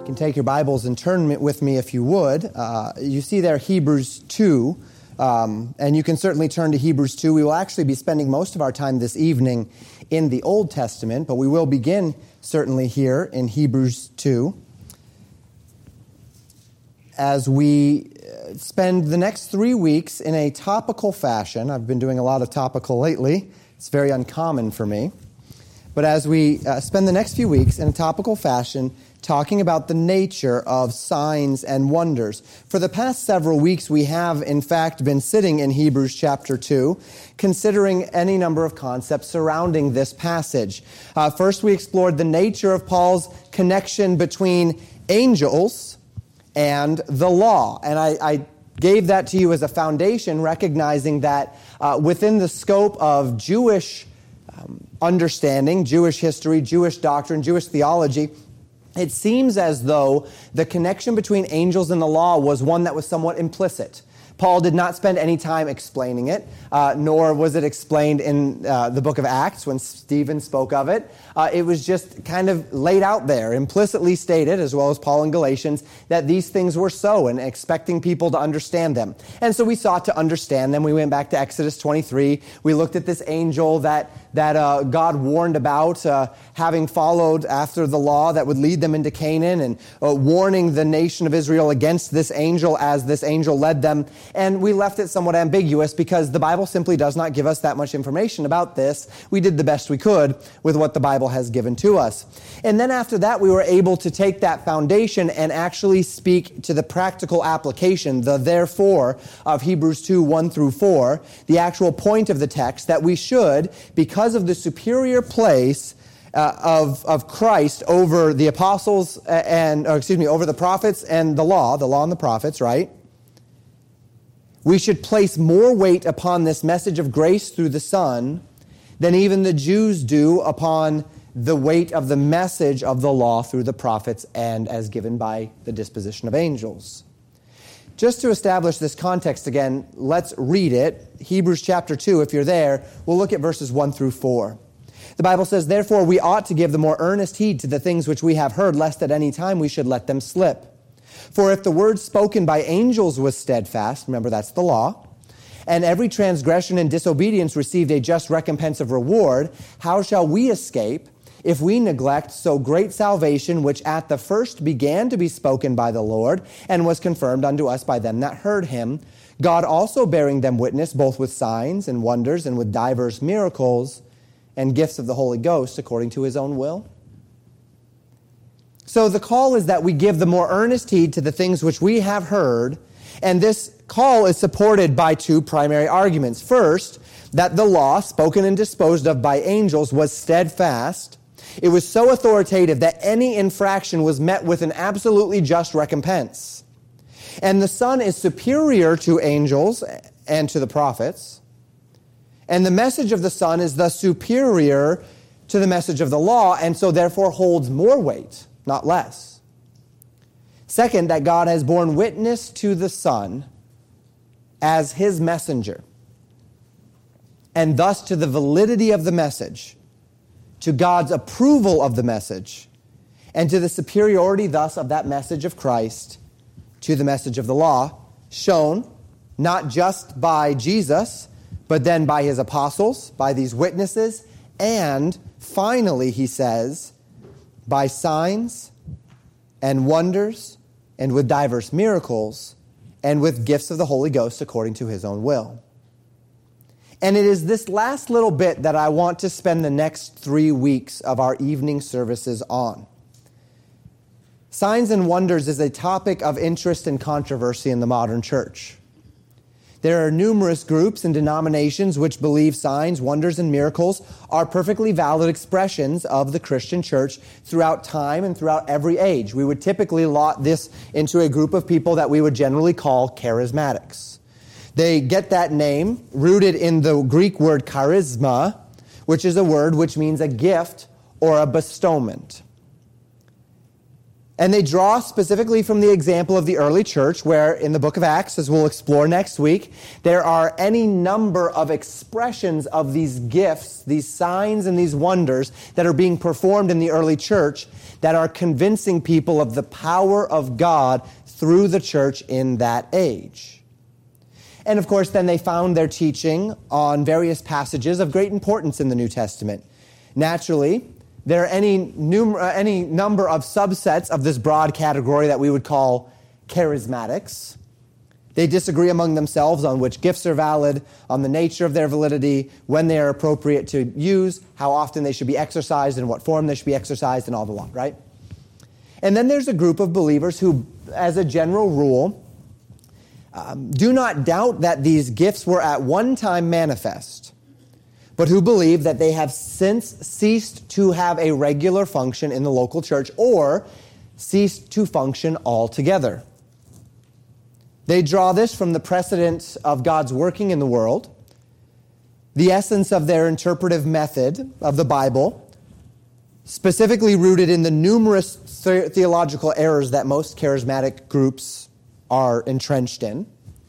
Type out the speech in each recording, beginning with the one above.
can take your Bibles and turn with me if you would. You see there Hebrews 2, and you can certainly turn to Hebrews 2. We will actually be spending most of our time this evening in the Old Testament, but we will begin certainly here in Hebrews 2 as we spend the next 3 weeks in a topical fashion. I've been doing a lot of topical lately. It's very uncommon for me. But as we spend the next few weeks in a topical fashion talking about the nature of signs and wonders. For the past several weeks, we have, in fact, been sitting in Hebrews chapter 2, considering any number of concepts surrounding this passage. First, we explored the nature of Paul's connection between angels and the law. And I gave that to you as a foundation, recognizing that within the scope of Jewish understanding, Jewish history, Jewish doctrine, Jewish theology, it seems as though the connection between angels and the law was one that was somewhat implicit. Paul did not spend any time explaining it, nor was it explained in the book of Acts when Stephen spoke of it. It was just kind of laid out there, implicitly stated, as well as Paul in Galatians, that these things were so, and expecting people to understand them. And so we sought to understand them. We went back to Exodus 23. We looked at this angel that God warned about, having followed after the law that would lead them into Canaan, and warning the nation of Israel against this angel as this angel led them. And we left it somewhat ambiguous because the Bible simply does not give us that much information about this. We did the best we could with what the Bible has given to us. And then after that, we were able to take that foundation and actually speak to the practical application, the therefore of Hebrews 2, 1 through 4, the actual point of the text, that we should, because of the superior place of Christ over the apostles over the prophets and the law and the prophets, right? We should place more weight upon this message of grace through the Son than even the Jews do upon the weight of the message of the law through the prophets and as given by the disposition of angels. Just to establish this context again, let's read it. Hebrews chapter 2, if you're there, we'll look at verses 1 through 4. The Bible says, "Therefore we ought to give the more earnest heed to the things which we have heard, lest at any time we should let them slip. For if the word spoken by angels was steadfast," remember that's the law, "and every transgression and disobedience received a just recompense of reward, how shall we escape if we neglect so great salvation, which at the first began to be spoken by the Lord, and was confirmed unto us by them that heard him, God also bearing them witness, both with signs and wonders, and with divers miracles, and gifts of the Holy Ghost, according to his own will?" So the call is that we give the more earnest heed to the things which we have heard, and this call is supported by two primary arguments. First, that the law, spoken and disposed of by angels, was steadfast. It was so authoritative that any infraction was met with an absolutely just recompense. And the Son is superior to angels and to the prophets. And the message of the Son is thus superior to the message of the law, and so therefore holds more weight, not less. Second, that God has borne witness to the Son as his messenger, and thus to the validity of the message, to God's approval of the message, and to the superiority thus of that message of Christ to the message of the law, shown not just by Jesus, but then by his apostles, by these witnesses, and finally, he says, by signs and wonders, and with diverse miracles, and with gifts of the Holy Ghost according to his own will. And it is this last little bit that I want to spend the next 3 weeks of our evening services on. Signs and wonders is a topic of interest and controversy in the modern church. There are numerous groups and denominations which believe signs, wonders, and miracles are perfectly valid expressions of the Christian church throughout time and throughout every age. We would typically lot this into a group of people that we would generally call charismatics. They get that name rooted in the Greek word charisma, which is a word which means a gift or a bestowment. And they draw specifically from the example of the early church, where in the book of Acts, as we'll explore next week, there are any number of expressions of these gifts, these signs and these wonders that are being performed in the early church that are convincing people of the power of God through the church in that age. And of course, then they found their teaching on various passages of great importance in the New Testament. Naturally, there are any number of subsets of this broad category that we would call charismatics. They disagree among themselves on which gifts are valid, on the nature of their validity, when they are appropriate to use, how often they should be exercised, in what form they should be exercised, and all the lot, right? And then there's a group of believers who, as a general rule, do not doubt that these gifts were at one time manifest, but who believe that they have since ceased to have a regular function in the local church or ceased to function altogether. They draw this from the precedent of God's working in the world, the essence of their interpretive method of the Bible, specifically rooted in the numerous theological errors that most charismatic groups are entrenched in.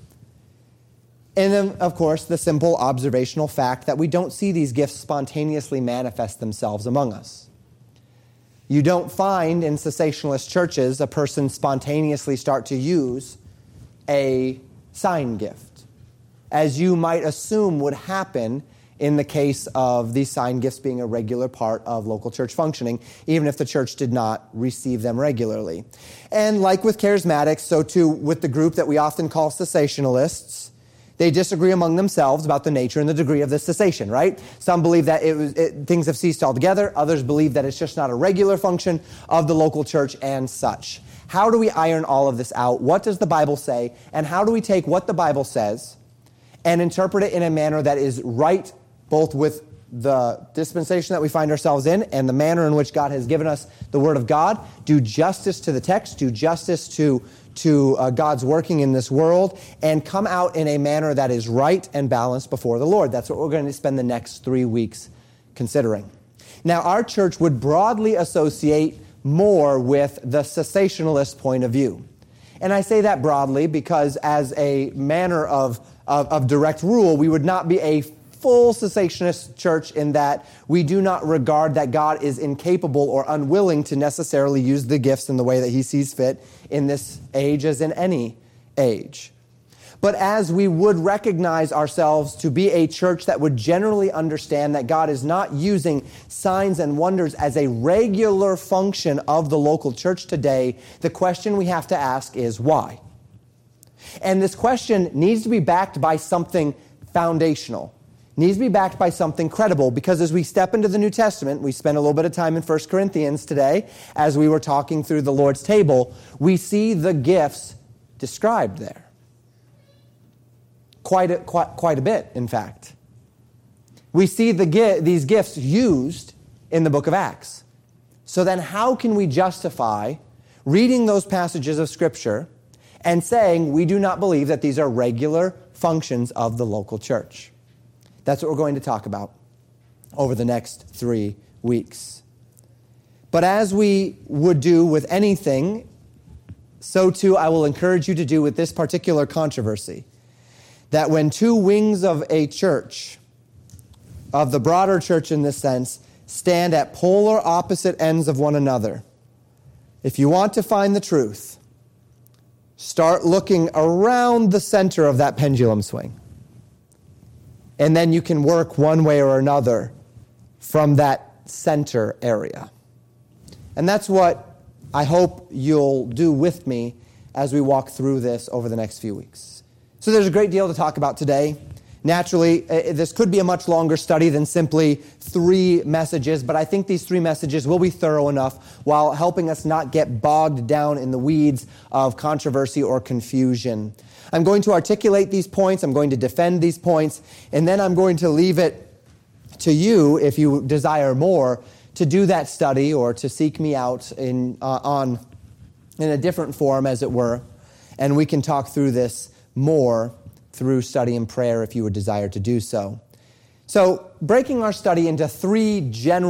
And then, of course, the simple observational fact that we don't see these gifts spontaneously manifest themselves among us. You don't find in cessationalist churches a person spontaneously start to use a sign gift, as you might assume would happen in the case of these sign gifts being a regular part of local church functioning, even if the church did not receive them regularly. And like with charismatics, so too with the group that we often call cessationalists, they disagree among themselves about the nature and the degree of this cessation, right? Some believe that things have ceased altogether. Others believe that it's just not a regular function of the local church and such. How do we iron all of this out? What does the Bible say? And how do we take what the Bible says and interpret it in a manner that is right, both with the dispensation that we find ourselves in and the manner in which God has given us the Word of God, do justice to the text, do justice to God's working in this world, and come out in a manner that is right and balanced before the Lord. That's what we're going to spend the next 3 weeks considering. Now, our church would broadly associate more with the cessationalist point of view. And I say that broadly because as a manner of direct rule, we would not be a full cessationist church in that we do not regard that God is incapable or unwilling to necessarily use the gifts in the way that he sees fit in this age as in any age. But as we would recognize ourselves to be a church that would generally understand that God is not using signs and wonders as a regular function of the local church today, the question we have to ask is why? And this question needs to be backed by something foundational. Needs to be backed by something credible, because as we step into the New Testament, we spent a little bit of time in 1 Corinthians today as we were talking through the Lord's table, we see the gifts described there. Quite a bit, in fact. We see these gifts used in the book of Acts. So then how can we justify reading those passages of Scripture and saying we do not believe that these are regular functions of the local church? That's what we're going to talk about over the next 3 weeks. But as we would do with anything, so too I will encourage you to do with this particular controversy. That when two wings of a church, of the broader church in this sense, stand at polar opposite ends of one another, if you want to find the truth, start looking around the center of that pendulum swing. And then you can work one way or another from that center area. And that's what I hope you'll do with me as we walk through this over the next few weeks. So there's a great deal to talk about today. Naturally, this could be a much longer study than simply 3 messages, but I think these 3 messages will be thorough enough while helping us not get bogged down in the weeds of controversy or confusion. I'm going to articulate these points, I'm going to defend these points, and then I'm going to leave it to you, if you desire more, to do that study or to seek me out in a different form, as it were, and we can talk through this more through study and prayer if you would desire to do so. So, breaking our study into 3 general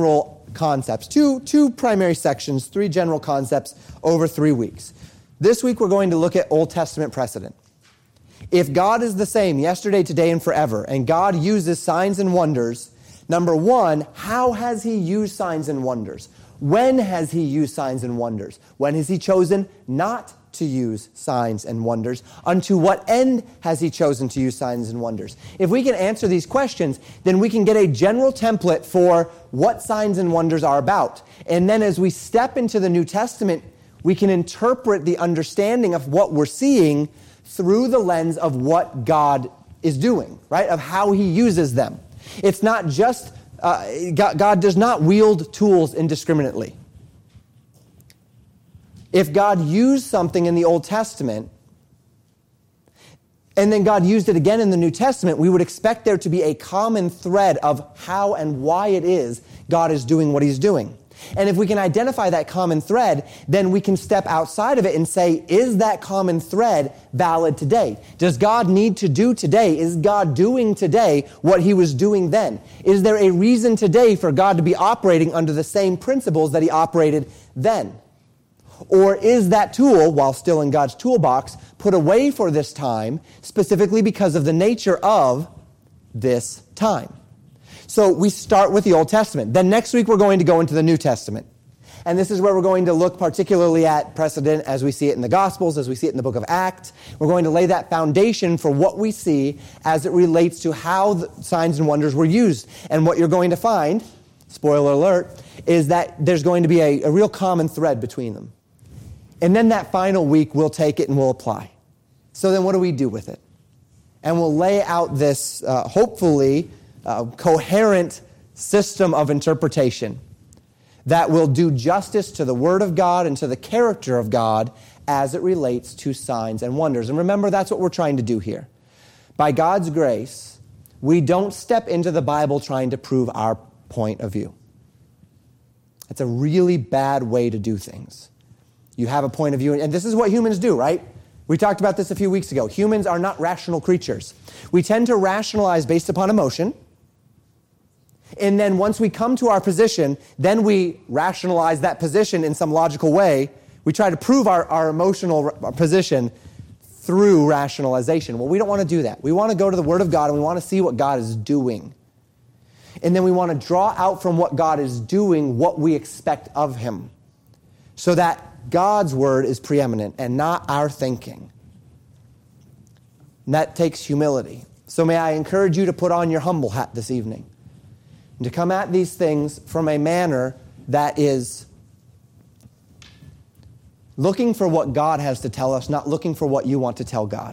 concepts, two primary sections, 3 general concepts over 3 weeks. This week we're going to look at Old Testament precedent. If God is the same yesterday, today, and forever, and God uses signs and wonders, number one, how has he used signs and wonders? When has he used signs and wonders? When has he chosen not to use signs and wonders? Unto what end has he chosen to use signs and wonders? If we can answer these questions, then we can get a general template for what signs and wonders are about. And then as we step into the New Testament, we can interpret the understanding of what we're seeing through the lens of what God is doing, right? Of how he uses them. It's not just, God does not wield tools indiscriminately. If God used something in the Old Testament, and then God used it again in the New Testament, we would expect there to be a common thread of how and why it is God is doing what he's doing. And if we can identify that common thread, then we can step outside of it and say, is that common thread valid today? Does God need to do today? Is God doing today what he was doing then? Is there a reason today for God to be operating under the same principles that he operated then? Or is that tool, while still in God's toolbox, put away for this time, specifically because of the nature of this time? So we start with the Old Testament. Then next week we're going to go into the New Testament. And this is where we're going to look particularly at precedent as we see it in the Gospels, as we see it in the book of Acts. We're going to lay that foundation for what we see as it relates to how the signs and wonders were used. And what you're going to find, spoiler alert, is that there's going to be a real common thread between them. And then that final week we'll take it and we'll apply. So then what do we do with it? And we'll lay out this, hopefully, coherent system of interpretation that will do justice to the Word of God and to the character of God as it relates to signs and wonders. And remember, that's what we're trying to do here. By God's grace, we don't step into the Bible trying to prove our point of view. It's a really bad way to do things. You have a point of view, and this is what humans do, right? We talked about this a few weeks ago. Humans are not rational creatures. We tend to rationalize based upon emotion. And then once we come to our position, then we rationalize that position in some logical way. We try to prove our emotional position through rationalization. Well, we don't want to do that. We want to go to the Word of God and we want to see what God is doing. And then we want to draw out from what God is doing what we expect of him, so that God's Word is preeminent and not our thinking. And that takes humility. So may I encourage you to put on your humble hat this evening and to come at these things from a manner that is looking for what God has to tell us, not looking for what you want to tell God.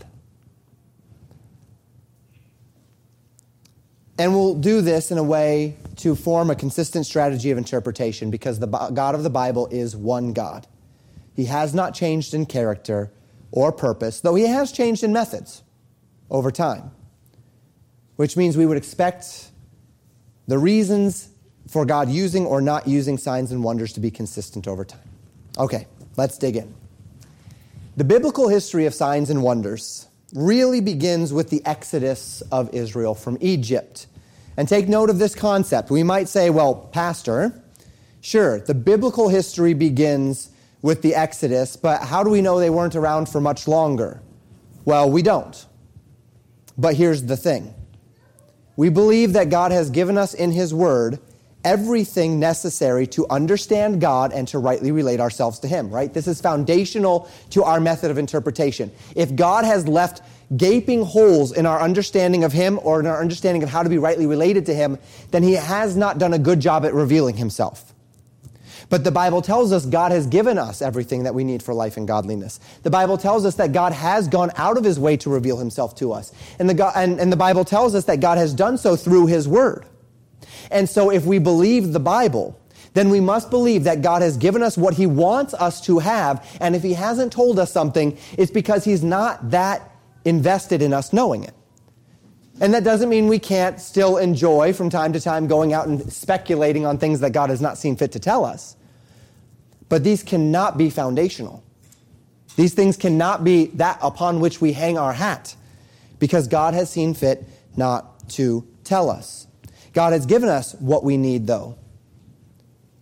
And we'll do this in a way to form a consistent strategy of interpretation, because the God of the Bible is one God. He has not changed in character or purpose, though he has changed in methods over time, which means we would expect the reasons for God using or not using signs and wonders to be consistent over time. Okay, let's dig in. The biblical history of signs and wonders really begins with the exodus of Israel from Egypt. And take note of this concept. We might say, well, Pastor, sure, the biblical history begins with the Exodus, but how do we know they weren't around for much longer? Well, we don't. But here's the thing. We believe that God has given us in his Word everything necessary to understand God and to rightly relate ourselves to him, right? This is foundational to our method of interpretation. If God has left gaping holes in our understanding of him or in our understanding of how to be rightly related to him, then he has not done a good job at revealing himself. But the Bible tells us God has given us everything that we need for life and godliness. The Bible tells us that God has gone out of his way to reveal himself to us. And the Bible tells us that God has done so through his Word. And so if we believe the Bible, then we must believe that God has given us what he wants us to have. And if he hasn't told us something, it's because he's not that invested in us knowing it. And that doesn't mean we can't still enjoy from time to time going out and speculating on things that God has not seen fit to tell us. But these cannot be foundational. These things cannot be that upon which we hang our hat, because God has seen fit not to tell us. God has given us what we need, though.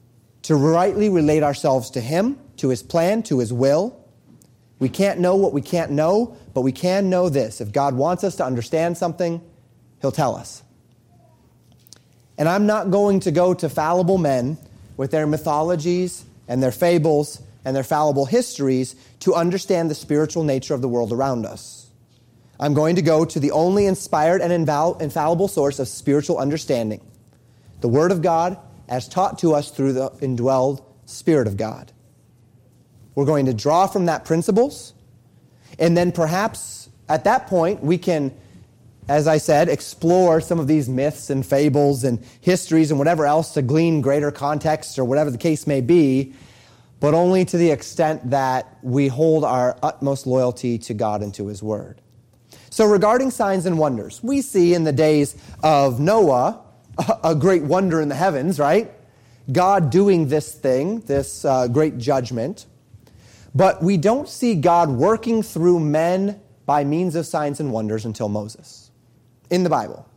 to rightly relate ourselves to him, to his plan, to his will. We can't know what we can't know, but we can know this. If God wants us to understand something, he'll tell us. And I'm not going to go to fallible men with their mythologies and their fables and their fallible histories to understand the spiritual nature of the world around us. I'm going to go to the only inspired and infallible source of spiritual understanding, the Word of God as taught to us through the indwelled Spirit of God. We're going to draw from that principles, and then perhaps at that point we can, as I said, explore some of these myths and fables and histories and whatever else to glean greater context or whatever the case may be, but only to the extent that we hold our utmost loyalty to God and to his word. So regarding signs and wonders, we see in the days of Noah a great wonder in the heavens, right? God doing this thing, this great judgment. But we don't see God working through men by means of signs and wonders until Moses in the Bible.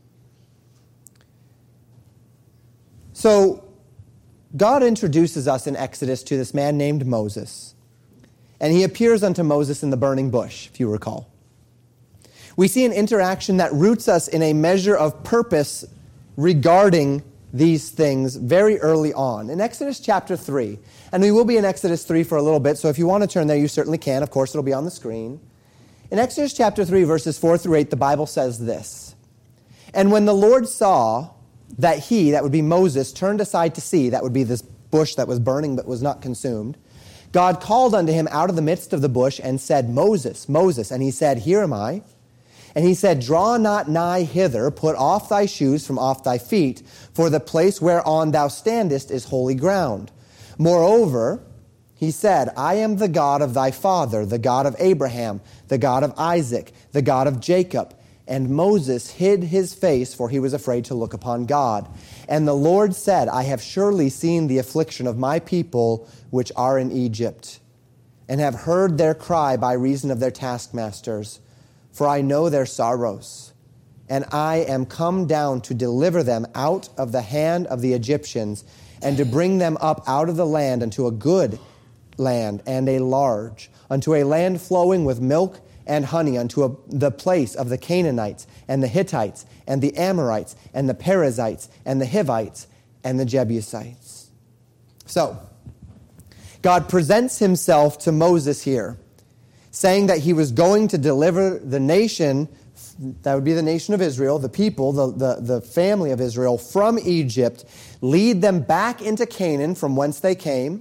So God introduces us in Exodus to this man named Moses, and he appears unto Moses in the burning bush, if you recall. We see an interaction that roots us in a measure of purpose regarding these things very early on. In Exodus chapter 3, and we will be in Exodus 3 for a little bit, so if you want to turn there, you certainly can. Of course, it'll be on the screen. In Exodus chapter 3, verses 4 through 8, the Bible says this: "And when the Lord saw that he," that would be Moses, "turned aside to see," that would be this bush that was burning but was not consumed, "God called unto him out of the midst of the bush and said, Moses, Moses. And he said, Here am I. And he said, Draw not nigh hither, put off thy shoes from off thy feet, for the place whereon thou standest is holy ground. Moreover, he said, I am the God of thy father, the God of Abraham, the God of Isaac, the God of Jacob. And Moses hid his face, for he was afraid to look upon God. And the Lord said, I have surely seen the affliction of my people which are in Egypt, and have heard their cry by reason of their taskmasters. For I know their sorrows, and I am come down to deliver them out of the hand of the Egyptians, and to bring them up out of the land unto a good land and a large, unto a land flowing with milk and honey, unto the place of the Canaanites, and the Hittites, and the Amorites, and the Perizzites, and the Hivites, and the Jebusites." So, God presents himself to Moses here, saying that he was going to deliver the nation, that would be the nation of Israel, the people, the family of Israel, from Egypt, lead them back into Canaan from whence they came.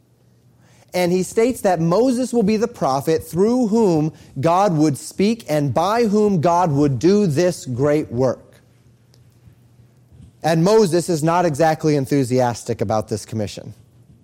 And he states that Moses will be the prophet through whom God would speak and by whom God would do this great work. And Moses is not exactly enthusiastic about this commission.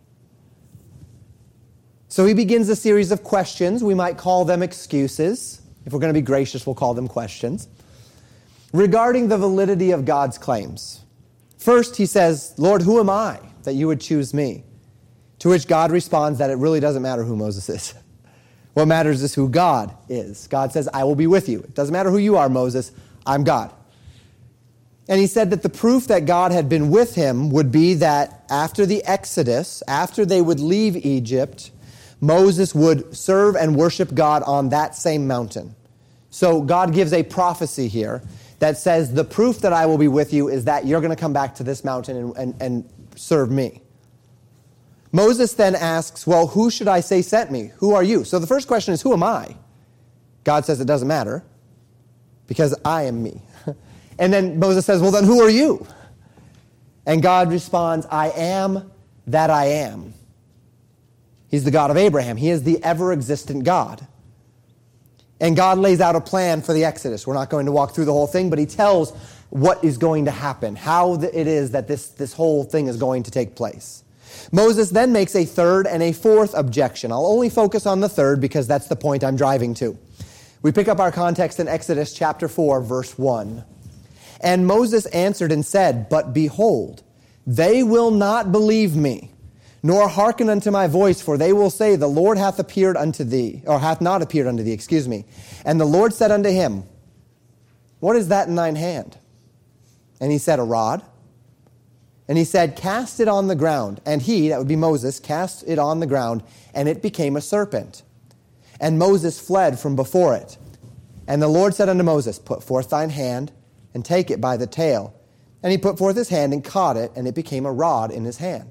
So he begins a series of questions. We might call them excuses. If we're going to be gracious, we'll call them questions, regarding the validity of God's claims. First, he says, Lord, who am I that you would choose me? To which God responds that it really doesn't matter who Moses is. What matters is who God is. God says, I will be with you. It doesn't matter who you are, Moses. I'm God. And he said that the proof that God had been with him would be that after the Exodus, after they would leave Egypt, Moses would serve and worship God on that same mountain. So God gives a prophecy here that says the proof that I will be with you is that you're going to come back to this mountain and serve me. Moses then asks, well, who should I say sent me? Who are you? So the first question is, who am I? God says it doesn't matter because I am me. And then Moses says, well, then who are you? And God responds, I am that I am. He's the God of Abraham. He is the ever-existent God. And God lays out a plan for the Exodus. We're not going to walk through the whole thing, but he tells what is going to happen, how it is that this whole thing is going to take place. Moses then makes a third and a fourth objection. I'll only focus on the third because that's the point I'm driving to. We pick up our context in Exodus chapter 4, verse 1. And Moses answered and said, But behold, they will not believe me, nor hearken unto my voice, for they will say, The Lord hath appeared unto thee, or hath not appeared unto thee, And the Lord said unto him, What is that in thine hand? And he said, A rod. And he said, cast it on the ground. And he, that would be Moses, cast it on the ground, and it became a serpent. And Moses fled from before it. And the Lord said unto Moses, put forth thine hand, and take it by the tail. And he put forth his hand, and caught it, and it became a rod in his hand.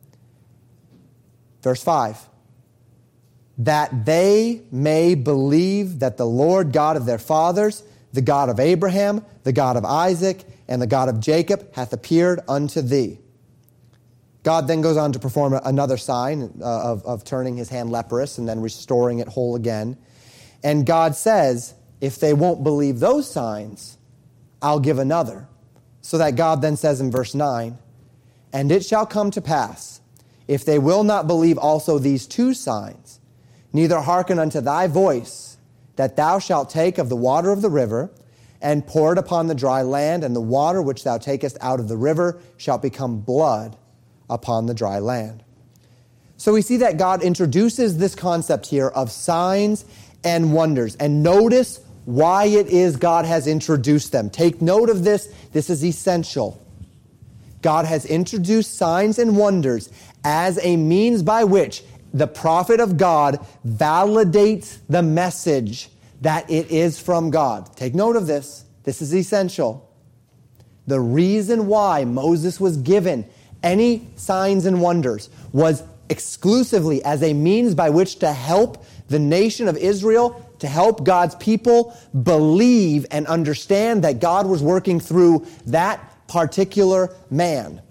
Verse 5. That they may believe that the Lord God of their fathers, the God of Abraham, the God of Isaac, and the God of Jacob hath appeared unto thee. God then goes on to perform another sign of turning his hand leprous and then restoring it whole again. And God says, if they won't believe those signs, I'll give another. So that God then says in verse 9, and it shall come to pass, if they will not believe also these two signs, neither hearken unto thy voice, that thou shalt take of the water of the river, and pour it upon the dry land, and the water which thou takest out of the river shall become blood upon the dry land. So we see that God introduces this concept here of signs and wonders. And notice why it is God has introduced them. Take note of this. This is essential. God has introduced signs and wonders as a means by which the prophet of God validates the message that it is from God. Take note of this. This is essential. The reason why Moses was given any signs and wonders was exclusively as a means by which to help the nation of Israel, to help God's people believe and understand that God was working through that particular man.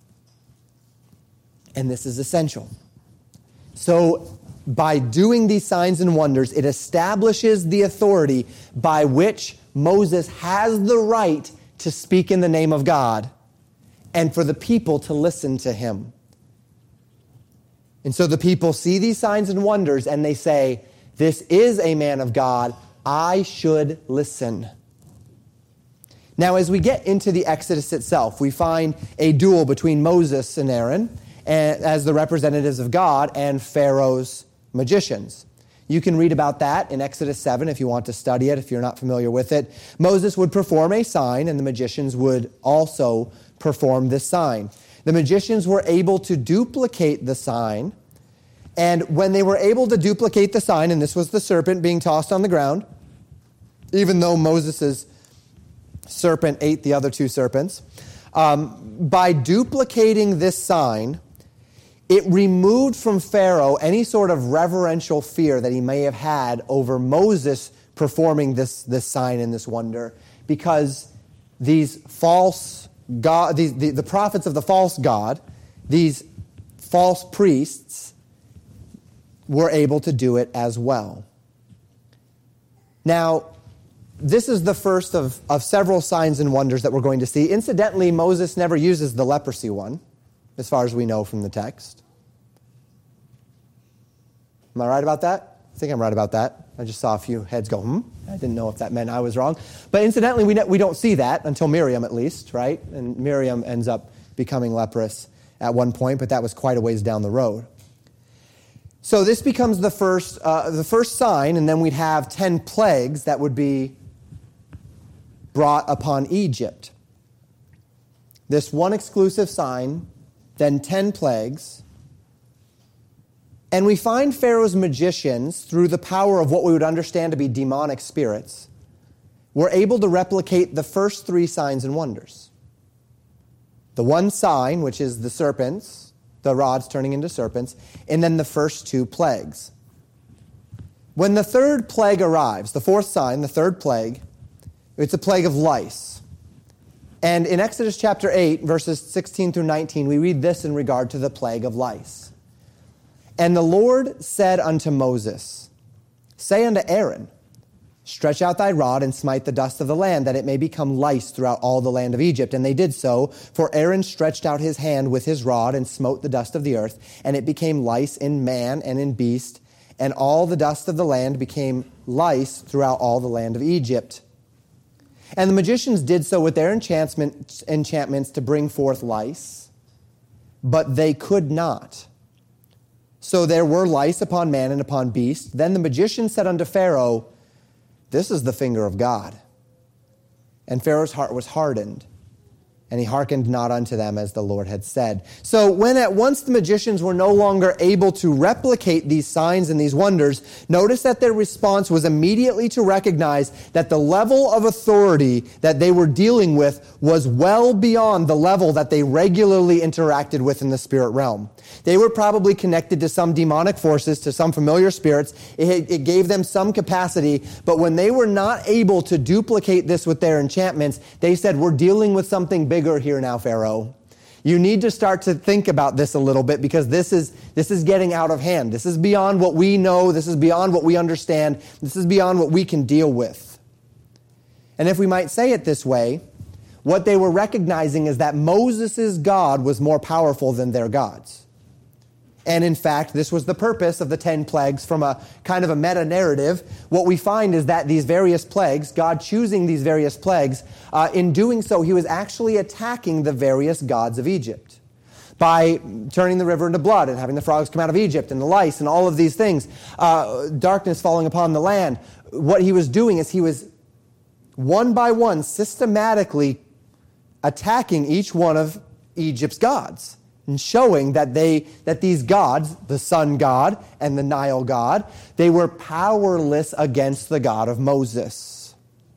And this is essential. So, by doing these signs and wonders, it establishes the authority by which Moses has the right to speak in the name of God and for the people to listen to him. And so the people see these signs and wonders and they say, this is a man of God, I should listen. Now, as we get into the Exodus itself, we find a duel between Moses and Aaron as the representatives of God and Pharaoh's magicians. You can read about that in Exodus 7 if you want to study it, if you're not familiar with it. Moses would perform a sign, and the magicians would also perform this sign. The magicians were able to duplicate the sign, and when they were able to duplicate the sign, and this was the serpent being tossed on the ground, even though Moses' serpent ate the other two serpents, by duplicating this sign, it removed from Pharaoh any sort of reverential fear that he may have had over Moses performing this sign and this wonder, because these false God, the prophets of the false God, these false priests, were able to do it as well. Now, this is the first of several signs and wonders that we're going to see. Incidentally, Moses never uses the leprosy one, as far as we know from the text. Am I right about that? I think I'm right about that. I just saw a few heads go, I didn't know if that meant I was wrong. But incidentally, we don't see that until Miriam, at least, right? And Miriam ends up becoming leprous at one point, but that was quite a ways down the road. So this becomes the first sign, and then we'd have 10 plagues that would be brought upon Egypt. This one exclusive sign, then 10 plagues. And we find Pharaoh's magicians, through the power of what we would understand to be demonic spirits, were able to replicate the first 3 signs and wonders. The one sign, which is the serpents, the rods turning into serpents, and then the first 2 plagues. When the third plague arrives, the fourth sign, the third plague, it's a plague of lice. And in Exodus chapter 8, verses 16 through 19, we read this in regard to the plague of lice. And the Lord said unto Moses, say unto Aaron, stretch out thy rod and smite the dust of the land, that it may become lice throughout all the land of Egypt. And they did so, for Aaron stretched out his hand with his rod and smote the dust of the earth, and it became lice in man and in beast, and all the dust of the land became lice throughout all the land of Egypt. And the magicians did so with their enchantments to bring forth lice, but they could not. So there were lice upon man and upon beast. Then the magician said unto Pharaoh, this is the finger of God. And Pharaoh's heart was hardened, and he hearkened not unto them as the Lord had said. So when at once the magicians were no longer able to replicate these signs and these wonders, notice that their response was immediately to recognize that the level of authority that they were dealing with was well beyond the level that they regularly interacted with in the spirit realm. They were probably connected to some demonic forces, to some familiar spirits. It gave them some capacity, but when they were not able to duplicate this with their enchantments, they said, we're dealing with something bigger here now, Pharaoh. You need to start to think about this a little bit, because this is getting out of hand. This is beyond what we know. This is beyond what we understand. This is beyond what we can deal with. And if we might say it this way, what they were recognizing is that Moses' God was more powerful than their gods. And in fact, this was the purpose of the 10 plagues from a kind of a meta-narrative. What we find is that these various plagues, God choosing these various plagues, in doing so, he was actually attacking the various gods of Egypt. By turning the river into blood and having the frogs come out of Egypt and the lice and all of these things, darkness falling upon the land, what he was doing is he was one by one systematically attacking each one of Egypt's gods, and showing that these gods, the sun god and the Nile god, they were powerless against the God of Moses.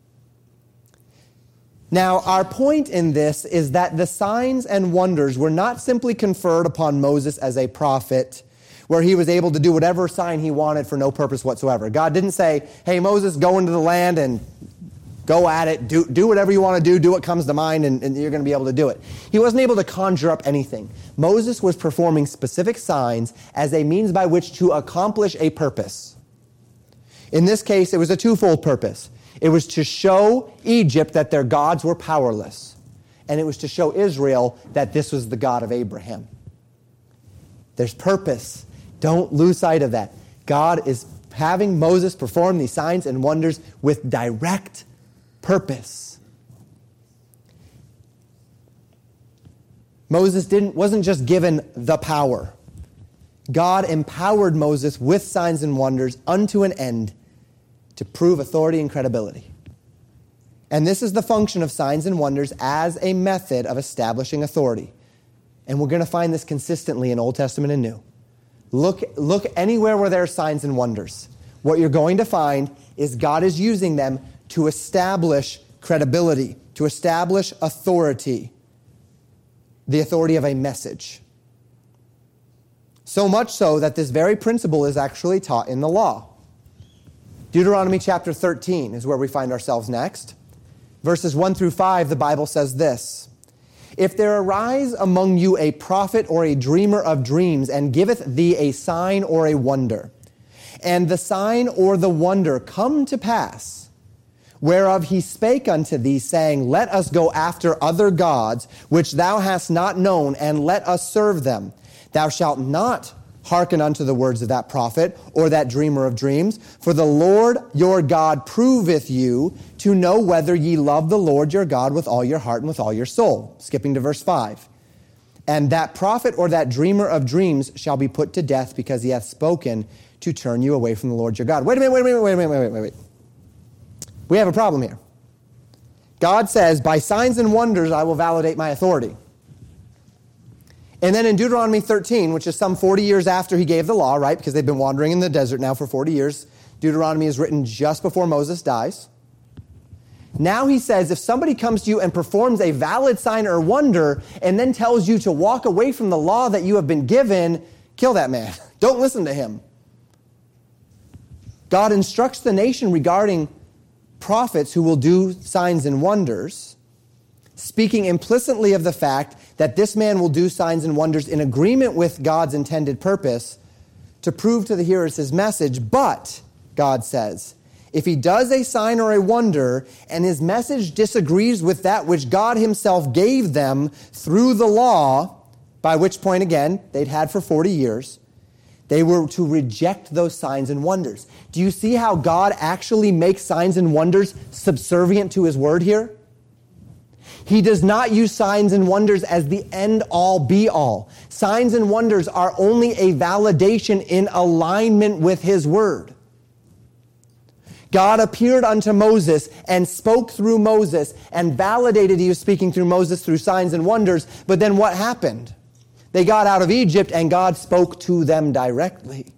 Now, our point in this is that the signs and wonders were not simply conferred upon Moses as a prophet, where he was able to do whatever sign he wanted for no purpose whatsoever. God didn't say, hey, Moses, go into the land and go at it, do whatever you want to do what comes to mind, and you're going to be able to do it. He wasn't able to conjure up anything. Moses was performing specific signs as a means by which to accomplish a purpose. In this case, it was a twofold purpose. It was to show Egypt that their gods were powerless, and it was to show Israel that this was the God of Abraham. There's purpose. Don't lose sight of that. God is having Moses perform these signs and wonders with direct purpose. Moses wasn't just given the power. God empowered Moses with signs and wonders unto an end to prove authority and credibility. And this is the function of signs and wonders as a method of establishing authority. And we're going to find this consistently in Old Testament and New. Look anywhere where there are signs and wonders. What you're going to find is God is using them to establish credibility, to establish authority, the authority of a message. So much so that this very principle is actually taught in the law. Deuteronomy chapter 13 is where we find ourselves next. Verses 1 through 5, the Bible says this: If there arise among you a prophet or a dreamer of dreams, and giveth thee a sign or a wonder, and the sign or the wonder come to pass, whereof he spake unto thee, saying, Let us go after other gods, which thou hast not known, and let us serve them. Thou shalt not hearken unto the words of that prophet or that dreamer of dreams, for the Lord your God proveth you to know whether ye love the Lord your God with all your heart and with all your soul. Skipping to verse 5. And that prophet or that dreamer of dreams shall be put to death, because he hath spoken to turn you away from the Lord your God. Wait a minute. We have a problem here. God says, by signs and wonders I will validate my authority. And then in Deuteronomy 13, which is some 40 years after he gave the law, right? Because they've been wandering in the desert now for 40 years. Deuteronomy is written just before Moses dies. Now he says, if somebody comes to you and performs a valid sign or wonder and then tells you to walk away from the law that you have been given, kill that man. Don't listen to him. God instructs the nation regarding prophets who will do signs and wonders, speaking implicitly of the fact that this man will do signs and wonders in agreement with God's intended purpose to prove to the hearers his message. But, God says, if he does a sign or a wonder and his message disagrees with that which God himself gave them through the law, by which point, again, they'd had for 40 years, they were to reject those signs and wonders. Do you see how God actually makes signs and wonders subservient to his word here? He does not use signs and wonders as the end-all, be-all. Signs and wonders are only a validation in alignment with his word. God appeared unto Moses and spoke through Moses and validated he was speaking through Moses through signs and wonders. But then what happened? They got out of Egypt and God spoke to them directly.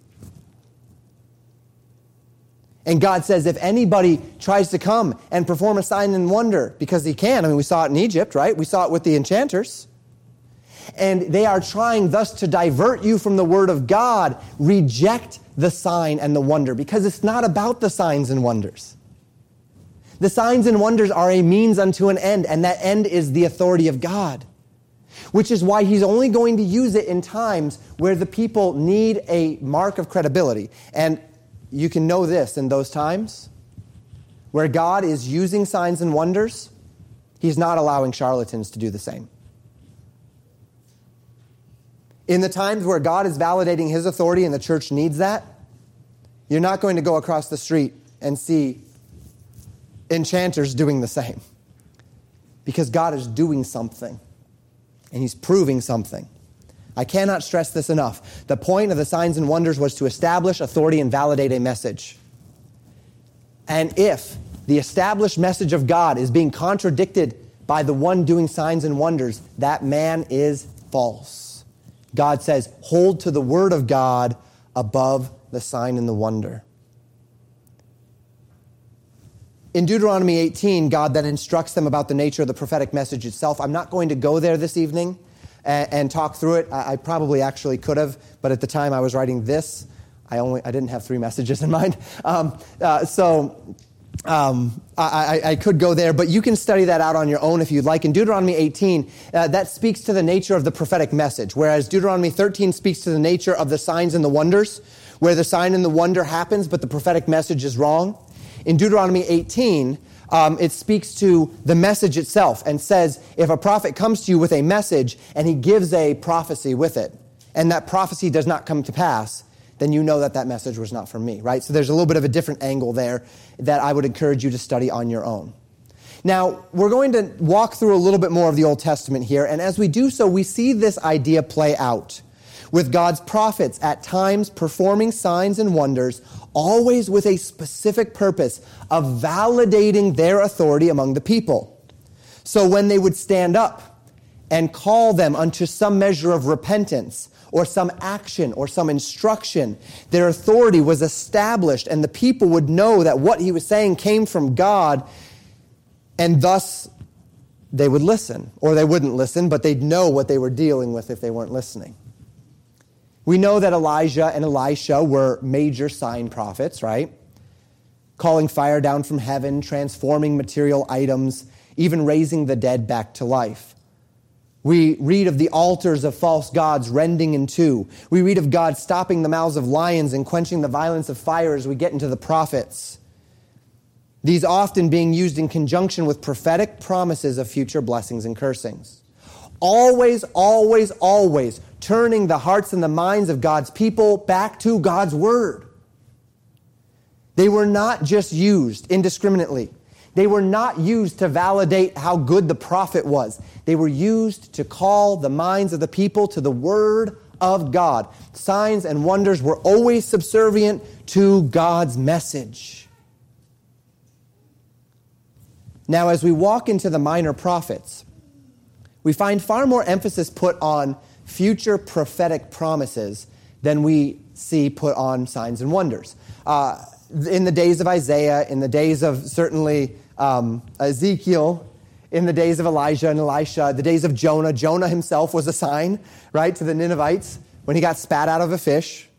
And God says if anybody tries to come and perform a sign and wonder, because he can, I mean, we saw it in Egypt, right? We saw it with the enchanters. And they are trying thus to divert you from the word of God, reject the sign and the wonder, because it's not about the signs and wonders. The signs and wonders are a means unto an end, and that end is the authority of God, which is why he's only going to use it in times where the people need a mark of credibility. And you can know this in those times where God is using signs and wonders, he's not allowing charlatans to do the same. In the times where God is validating his authority and the church needs that, you're not going to go across the street and see enchanters doing the same. Because God is doing something. And he's proving something. I cannot stress this enough. The point of the signs and wonders was to establish authority and validate a message. And if the established message of God is being contradicted by the one doing signs and wonders, that man is false. God says, hold to the word of God above the sign and the wonder. In Deuteronomy 18, God then instructs them about the nature of the prophetic message itself. I'm not going to go there this evening and talk through it. I probably actually could have, but at the time I was writing this, I didn't have 3 messages in mind. I could go there, but you can study that out on your own if you'd like. In Deuteronomy 18, that speaks to the nature of the prophetic message, whereas Deuteronomy 13 speaks to the nature of the signs and the wonders, where the sign and the wonder happens, but the prophetic message is wrong. In Deuteronomy 18, it speaks to the message itself and says, if a prophet comes to you with a message and he gives a prophecy with it, and that prophecy does not come to pass, then you know that that message was not from me, right? So there's a little bit of a different angle there that I would encourage you to study on your own. Now, we're going to walk through a little bit more of the Old Testament here, and as we do so, we see this idea play out with God's prophets at times performing signs and wonders, always with a specific purpose of validating their authority among the people. So when they would stand up and call them unto some measure of repentance, or some action, or some instruction, their authority was established, and the people would know that what he was saying came from God, and thus they would listen. Or they wouldn't listen, but they'd know what they were dealing with if they weren't listening. We know that Elijah and Elisha were major sign prophets, right? Calling fire down from heaven, transforming material items, even raising the dead back to life. We read of the altars of false gods rending in two. We read of God stopping the mouths of lions and quenching the violence of fire as we get into the prophets. These often being used in conjunction with prophetic promises of future blessings and cursings. Always, always, always turning the hearts and the minds of God's people back to God's word. They were not just used indiscriminately. They were not used to validate how good the prophet was. They were used to call the minds of the people to the word of God. Signs and wonders were always subservient to God's message. Now, as we walk into the minor prophets, we find far more emphasis put on future prophetic promises than we see put on signs and wonders. In the days of Isaiah, in the days of certainly Ezekiel, in the days of Elijah and Elisha, the days of Jonah. Jonah himself was a sign, right, to the Ninevites when he got spat out of a fish.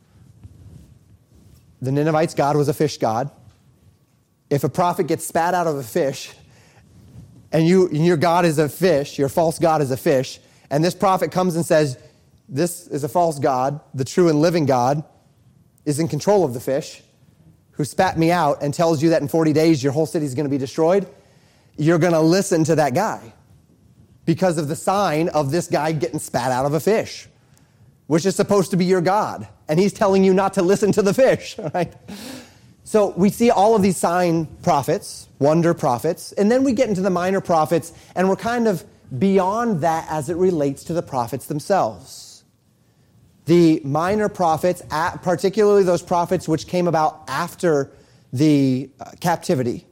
The Ninevites' God was a fish god. If a prophet gets spat out of a fish, and your God is a fish, your false God is a fish, and this prophet comes and says, this is a false God, the true and living God is in control of the fish, who spat me out and tells you that in 40 days your whole city is going to be destroyed, you're going to listen to that guy because of the sign of this guy getting spat out of a fish, which is supposed to be your God. And he's telling you not to listen to the fish, right? So we see all of these sign prophets, wonder prophets, and then we get into the minor prophets, and we're kind of beyond that as it relates to the prophets themselves. The minor prophets, particularly those prophets which came about after the captivity.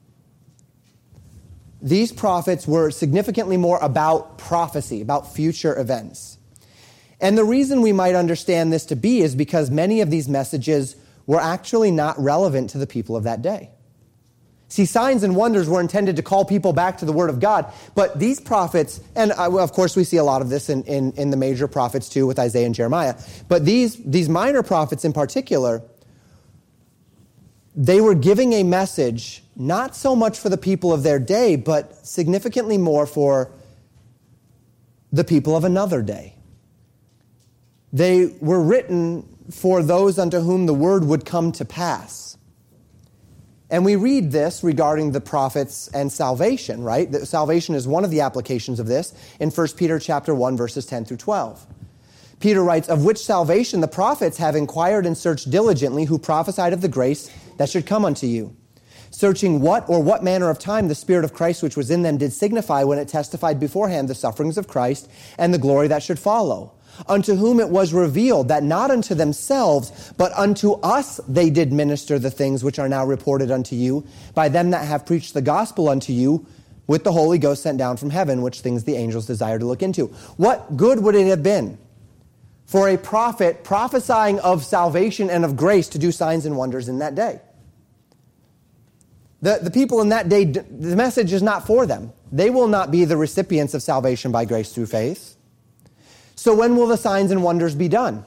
These prophets were significantly more about prophecy, about future events. And the reason we might understand this to be is because many of these messages were actually not relevant to the people of that day. See, signs and wonders were intended to call people back to the Word of God, but these prophets, and of course we see a lot of this in the major prophets too with Isaiah and Jeremiah, but these minor prophets in particular, they were giving a message not so much for the people of their day, but significantly more for the people of another day. They were written for those unto whom the word would come to pass. And we read this regarding the prophets and salvation, right? That salvation is one of the applications of this in 1 Peter chapter 1, verses 10 through 12. Peter writes, "Of which salvation the prophets have inquired and searched diligently, who prophesied of the grace that should come unto you, searching what manner of time the Spirit of Christ which was in them did signify when it testified beforehand the sufferings of Christ and the glory that should follow. Unto whom it was revealed that not unto themselves, but unto us they did minister the things which are now reported unto you, by them that have preached the gospel unto you, with the Holy Ghost sent down from heaven, which things the angels desire to look into." What good would it have been for a prophet prophesying of salvation and of grace to do signs and wonders in that day? The people in that day, the message is not for them. They will not be the recipients of salvation by grace through faith. So when will the signs and wonders be done?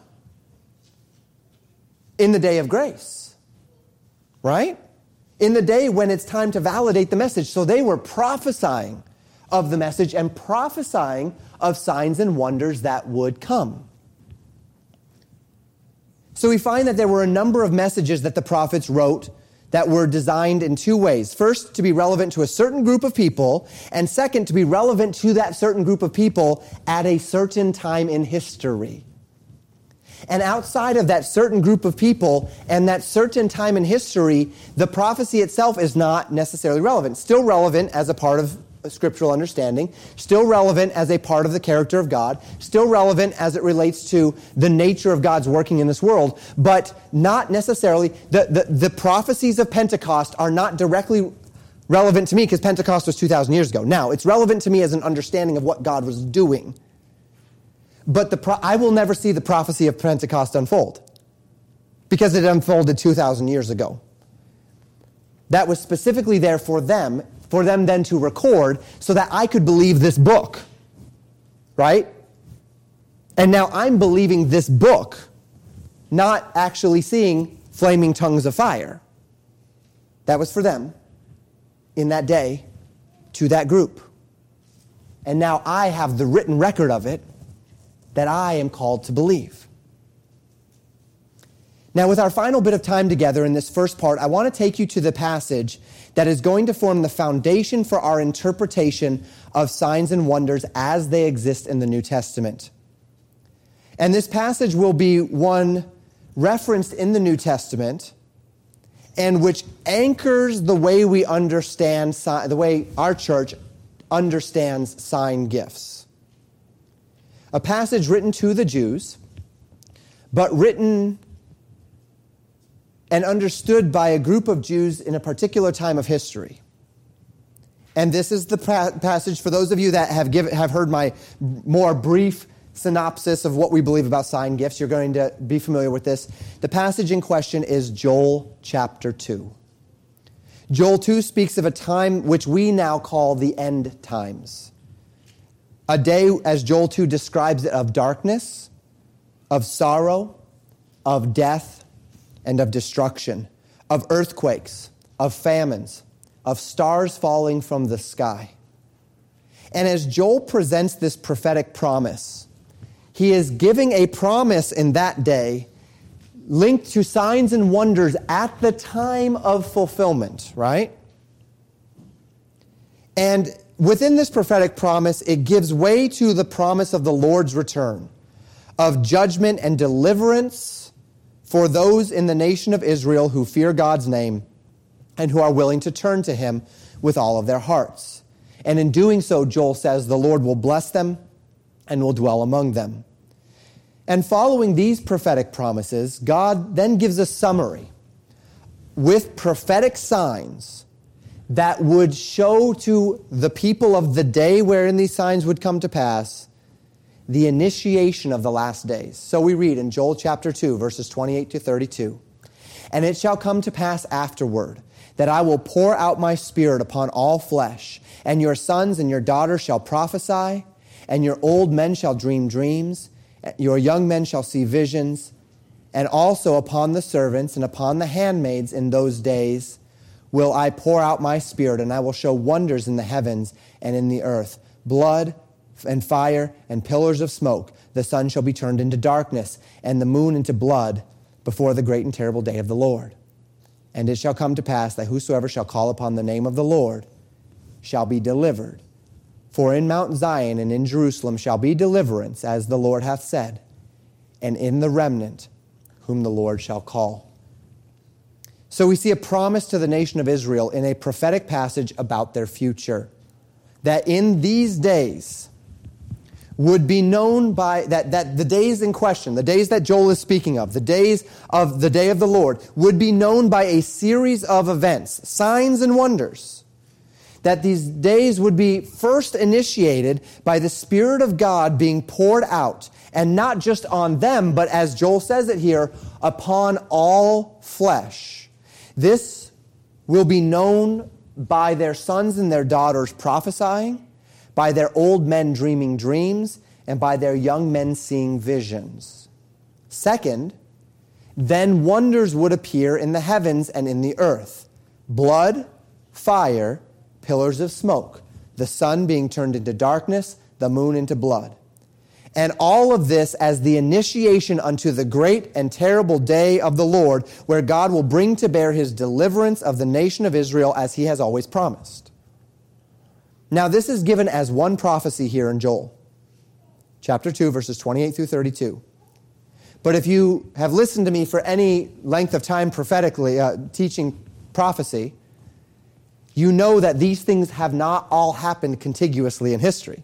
In the day of grace, right? In the day when it's time to validate the message. So they were prophesying of the message and prophesying of signs and wonders that would come. So we find that there were a number of messages that the prophets wrote that were designed in two ways. First, to be relevant to a certain group of people, and second, to be relevant to that certain group of people at a certain time in history. And outside of that certain group of people and that certain time in history, the prophecy itself is not necessarily relevant. Still relevant as a part of scriptural understanding, still relevant as a part of the character of God, still relevant as it relates to the nature of God's working in this world, but not necessarily, the prophecies of Pentecost are not directly relevant to me because Pentecost was 2,000 years ago. Now, it's relevant to me as an understanding of what God was doing. But I will never see the prophecy of Pentecost unfold because it unfolded 2,000 years ago. That was specifically there for them then to record so that I could believe this book, right? And now I'm believing this book, not actually seeing flaming tongues of fire. That was for them in that day to that group. And now I have the written record of it that I am called to believe. Now, with our final bit of time together in this first part, I want to take you to the passage that is going to form the foundation for our interpretation of signs and wonders as they exist in the New Testament. And this passage will be one referenced in the New Testament and which anchors the way we understand, the way our church understands sign gifts. A passage written to the Jews, but written and understood by a group of Jews in a particular time of history. And this is the passage, for those of you that have heard my more brief synopsis of what we believe about sign gifts, you're going to be familiar with this. The passage in question is Joel chapter 2. Joel 2 speaks of a time which we now call the end times. A day, as Joel 2 describes it, of darkness, of sorrow, of death, and of destruction, of earthquakes, of famines, of stars falling from the sky. And as Joel presents this prophetic promise, he is giving a promise in that day linked to signs and wonders at the time of fulfillment, right? And within this prophetic promise, it gives way to the promise of the Lord's return, of judgment and deliverance for those in the nation of Israel who fear God's name and who are willing to turn to him with all of their hearts. And in doing so, Joel says, the Lord will bless them and will dwell among them. And following these prophetic promises, God then gives a summary with prophetic signs that would show to the people of the day wherein these signs would come to pass the initiation of the last days. So we read in Joel chapter 2, verses 28 to 32, "And it shall come to pass afterward that I will pour out my Spirit upon all flesh, and your sons and your daughters shall prophesy, and your old men shall dream dreams, your young men shall see visions, and also upon the servants and upon the handmaids in those days will I pour out my Spirit, and I will show wonders in the heavens and in the earth, blood and fire and pillars of smoke. The sun shall be turned into darkness, and the moon into blood before the great and terrible day of the Lord. And it shall come to pass that whosoever shall call upon the name of the Lord shall be delivered. For in Mount Zion and in Jerusalem shall be deliverance, as the Lord hath said, and in the remnant whom the Lord shall call." So we see a promise to the nation of Israel in a prophetic passage about their future, that in these days would be known by, that the days in question, the days that Joel is speaking of, the days of the day of the Lord, would be known by a series of events, signs and wonders, that these days would be first initiated by the Spirit of God being poured out, and not just on them, but as Joel says it here, upon all flesh. This will be known by their sons and their daughters prophesying, by their old men dreaming dreams, and by their young men seeing visions. Second, then wonders would appear in the heavens and in the earth: blood, fire, pillars of smoke, the sun being turned into darkness, the moon into blood. And all of this as the initiation unto the great and terrible day of the Lord, where God will bring to bear his deliverance of the nation of Israel as he has always promised. Now this is given as one prophecy here in Joel, chapter 2, verses 28 through 32. But if you have listened to me for any length of time prophetically, teaching prophecy, you know that these things have not all happened contiguously in history.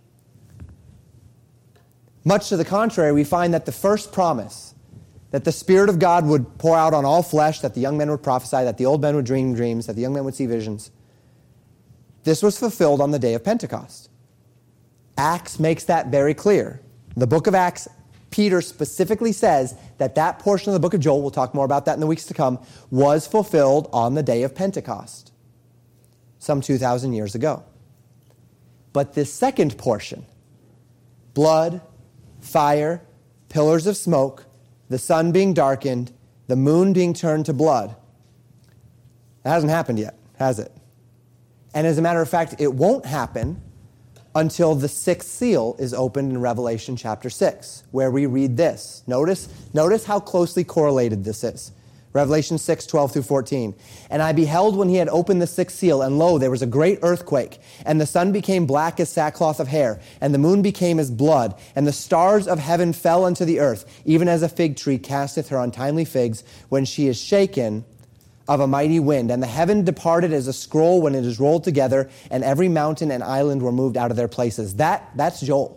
Much to the contrary, we find that the first promise, that the Spirit of God would pour out on all flesh, that the young men would prophesy, that the old men would dream dreams, that the young men would see visions, this was fulfilled on the day of Pentecost. Acts makes that very clear. The book of Acts, Peter specifically says that that portion of the book of Joel, we'll talk more about that in the weeks to come, was fulfilled on the day of Pentecost, some 2,000 years ago. But this second portion, blood, fire, pillars of smoke, the sun being darkened, the moon being turned to blood, that hasn't happened yet, has it? And as a matter of fact, it won't happen until the sixth seal is opened in Revelation chapter 6, where we read this. Notice how closely correlated this is. Revelation 6, 12 through 14. "And I beheld when he had opened the sixth seal, and lo, there was a great earthquake, and the sun became black as sackcloth of hair, and the moon became as blood, and the stars of heaven fell unto the earth, even as a fig tree casteth her untimely figs when she is shaken of a mighty wind. And the heaven departed as a scroll when it is rolled together, and every mountain and island were moved out of their places." That's Joel.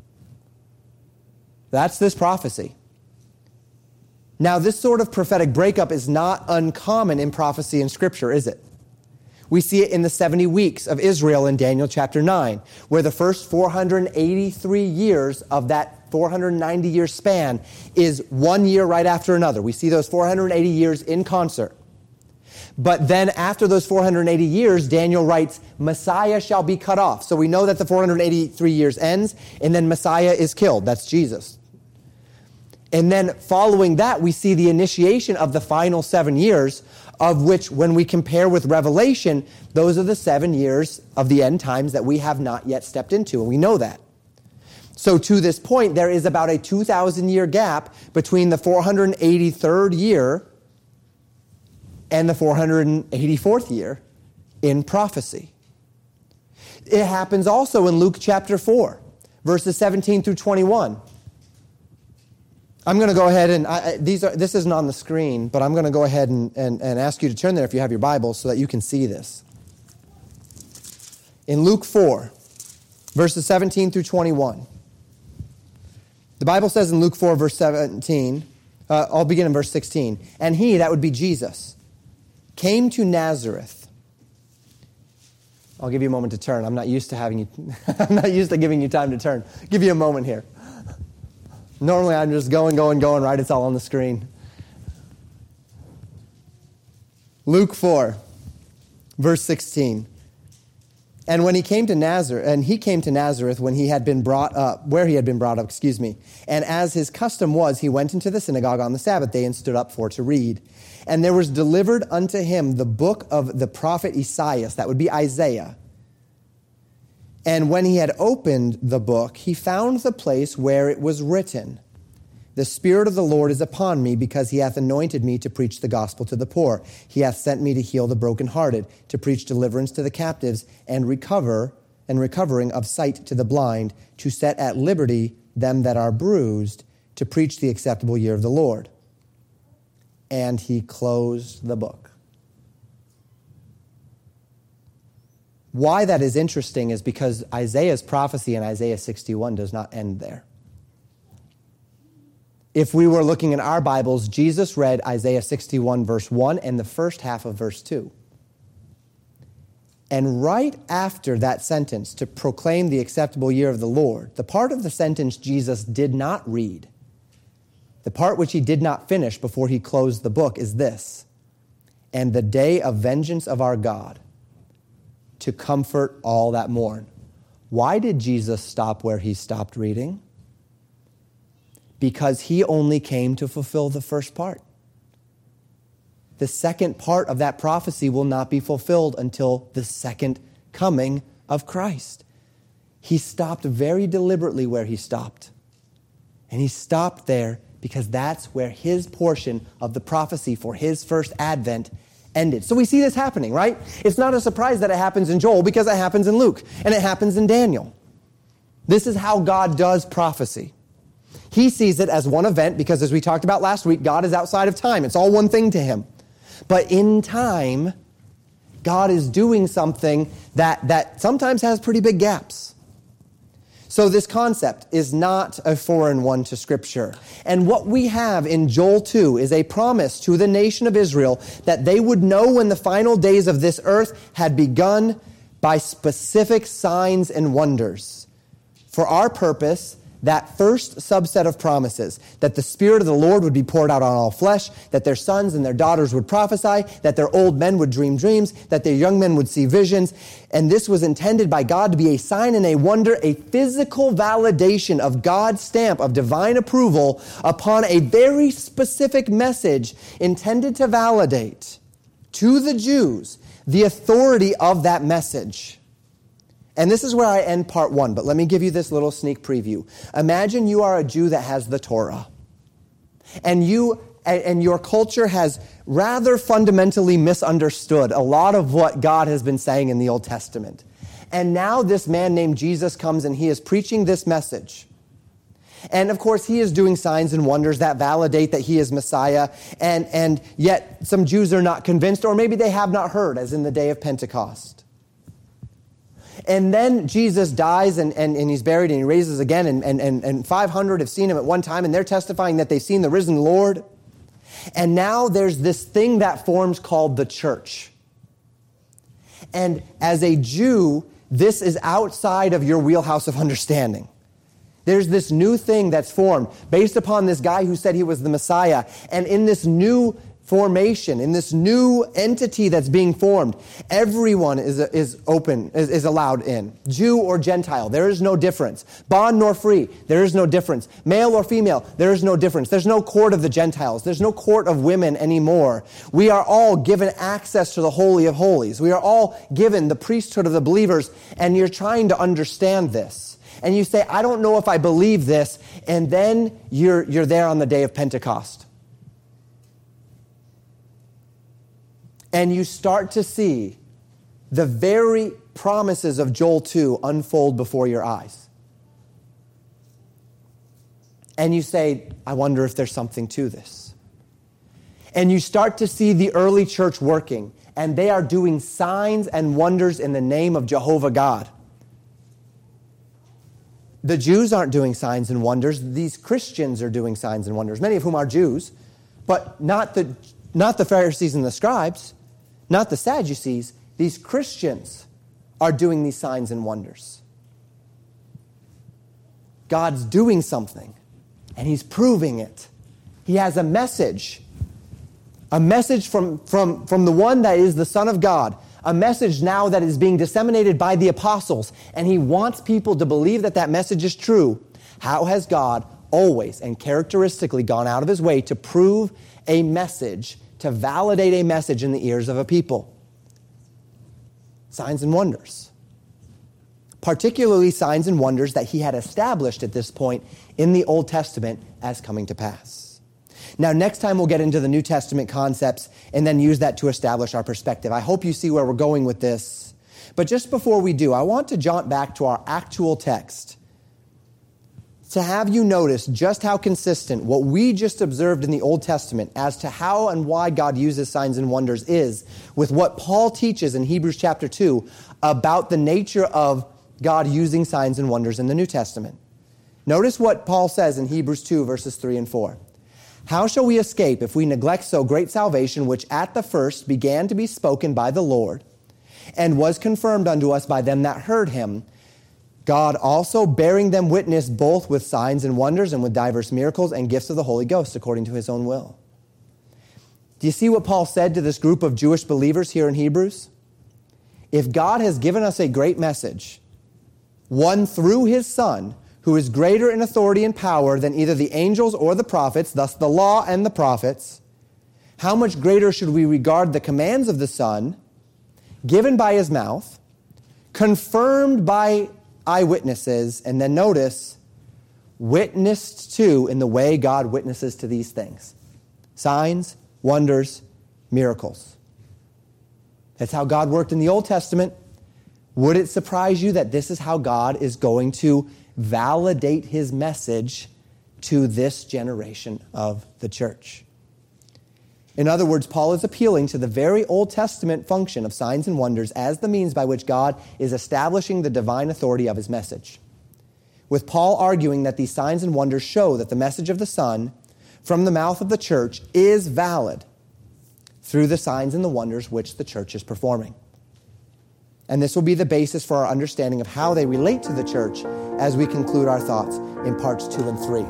That's this prophecy. Now, this sort of prophetic breakup is not uncommon in prophecy in Scripture, is it? We see it in the 70 weeks of Israel in Daniel chapter 9, where the first 483 years of that 490-year span is one year right after another. We see those 480 years in concert. But then after those 480 years, Daniel writes, Messiah shall be cut off. So we know that the 483 years ends, and then Messiah is killed. That's Jesus. And then following that, we see the initiation of the final 7 years, of which, when we compare with Revelation, those are the 7 years of the end times that we have not yet stepped into, and we know that. So to this point, there is about a 2,000-year gap between the 483rd year and the 484th year in prophecy. It happens also in Luke chapter 4, verses 17 through 21. I'm going to go ahead and, this isn't on the screen, but I'm going to go ahead and ask you to turn there if you have your Bible so that you can see this. In Luke 4, verses 17 through 21. The Bible says in Luke 4, verse 17, I'll begin in verse 16. "And he," that would be Jesus, came to Nazareth. I'll give you a moment to turn. I'm not used to I'm not used to giving you time to turn. I'll give you a moment here. Normally I'm just going, right? It's all on the screen. Luke 4, verse 16. And when he came to Nazareth, when he had been brought up, and as his custom was, he went into the synagogue on the Sabbath day and stood up to read. And there was delivered unto him the book of the prophet Esaias, that would be Isaiah. And when he had opened the book, he found the place where it was written, The Spirit of the Lord is upon me, because he hath anointed me to preach the gospel to the poor. He hath sent me to heal the brokenhearted, to preach deliverance to the captives, and recovering of sight to the blind, to set at liberty them that are bruised, to preach the acceptable year of the Lord. And he closed the book. Why that is interesting is because Isaiah's prophecy in Isaiah 61 does not end there. If we were looking in our Bibles, Jesus read Isaiah 61 verse 1 and the first half of verse 2. And right after that sentence, to proclaim the acceptable year of the Lord, the part of the sentence Jesus did not read, the part which he did not finish before he closed the book, is this: and the day of vengeance of our God, to comfort all that mourn. Why did Jesus stop where he stopped reading? Because he only came to fulfill the first part. The second part of that prophecy will not be fulfilled until the second coming of Christ. He stopped very deliberately where he stopped. And he stopped there because that's where his portion of the prophecy for his first advent ended. So we see this happening, right? It's not a surprise that it happens in Joel, because it happens in Luke and it happens in Daniel. This is how God does prophecy. He sees it as one event because, as we talked about last week, God is outside of time. It's all one thing to him. But in time, God is doing something that sometimes has pretty big gaps. So this concept is not a foreign one to Scripture. And what we have in Joel 2 is a promise to the nation of Israel that they would know when the final days of this earth had begun by specific signs and wonders. For our purpose, that first subset of promises, that the Spirit of the Lord would be poured out on all flesh, that their sons and their daughters would prophesy, that their old men would dream dreams, that their young men would see visions. And this was intended by God to be a sign and a wonder, a physical validation of God's stamp of divine approval upon a very specific message intended to validate to the Jews the authority of that message. And this is where I end part one, but let me give you this little sneak preview. Imagine you are a Jew that has the Torah, and your culture has rather fundamentally misunderstood a lot of what God has been saying in the Old Testament. And now this man named Jesus comes and he is preaching this message. And of course, he is doing signs and wonders that validate that he is Messiah, and yet some Jews are not convinced, or maybe they have not heard, as in the day of Pentecost. And then Jesus dies and he's buried and he raises again, and 500 have seen him at one time, and they're testifying that they've seen the risen Lord. And now there's this thing that forms called the church. And as a Jew, this is outside of your wheelhouse of understanding. There's this new thing that's formed based upon this guy who said he was the Messiah. And in this new formation, in this new entity that's being formed, everyone is allowed in. Jew or Gentile, there is no difference. Bond nor free, there is no difference. Male or female, there is no difference. There's no court of the Gentiles. There's no court of women anymore. We are all given access to the Holy of Holies. We are all given the priesthood of the believers, and you're trying to understand this. And you say, I don't know if I believe this, and then you're there on the day of Pentecost. And you start to see the very promises of Joel 2 unfold before your eyes. And you say, I wonder if there's something to this. And you start to see the early church working, and they are doing signs and wonders in the name of Jehovah God. The Jews aren't doing signs and wonders. These Christians are doing signs and wonders, many of whom are Jews, but not the Pharisees and the scribes. Not the Sadducees. These Christians are doing these signs and wonders. God's doing something, and he's proving it. He has a message from the one that is the Son of God, a message now that is being disseminated by the apostles, and he wants people to believe that that message is true. How has God always and characteristically gone out of his way to prove a message, to validate a message in the ears of a people? Signs and wonders. Particularly signs and wonders that he had established at this point in the Old Testament as coming to pass. Now, next time we'll get into the New Testament concepts and then use that to establish our perspective. I hope you see where we're going with this. But just before we do, I want to jaunt back to our actual text to have you notice just how consistent what we just observed in the Old Testament as to how and why God uses signs and wonders is with what Paul teaches in Hebrews chapter 2 about the nature of God using signs and wonders in the New Testament. Notice what Paul says in Hebrews 2, verses 3 and 4. How shall we escape if we neglect so great salvation, which at the first began to be spoken by the Lord, and was confirmed unto us by them that heard him, God also bearing them witness both with signs and wonders and with diverse miracles and gifts of the Holy Ghost according to his own will? Do you see what Paul said to this group of Jewish believers here in Hebrews? If God has given us a great message, one through his Son, who is greater in authority and power than either the angels or the prophets, thus the law and the prophets, how much greater should we regard the commands of the Son, given by his mouth, confirmed by eyewitnesses, and then notice, witnessed to in the way God witnesses to these things. Signs, wonders, miracles. That's how God worked in the Old Testament. Would it surprise you that this is how God is going to validate his message to this generation of the church? In other words, Paul is appealing to the very Old Testament function of signs and wonders as the means by which God is establishing the divine authority of his message. With Paul arguing that these signs and wonders show that the message of the Son from the mouth of the church is valid through the signs and the wonders which the church is performing. And this will be the basis for our understanding of how they relate to the church as we conclude our thoughts in parts 2 and 3.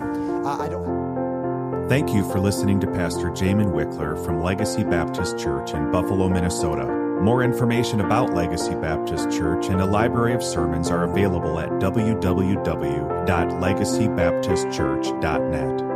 Thank you for listening to Pastor Jamin Wickler from Legacy Baptist Church in Buffalo, Minnesota. More information about Legacy Baptist Church and a library of sermons are available at www.legacybaptistchurch.net.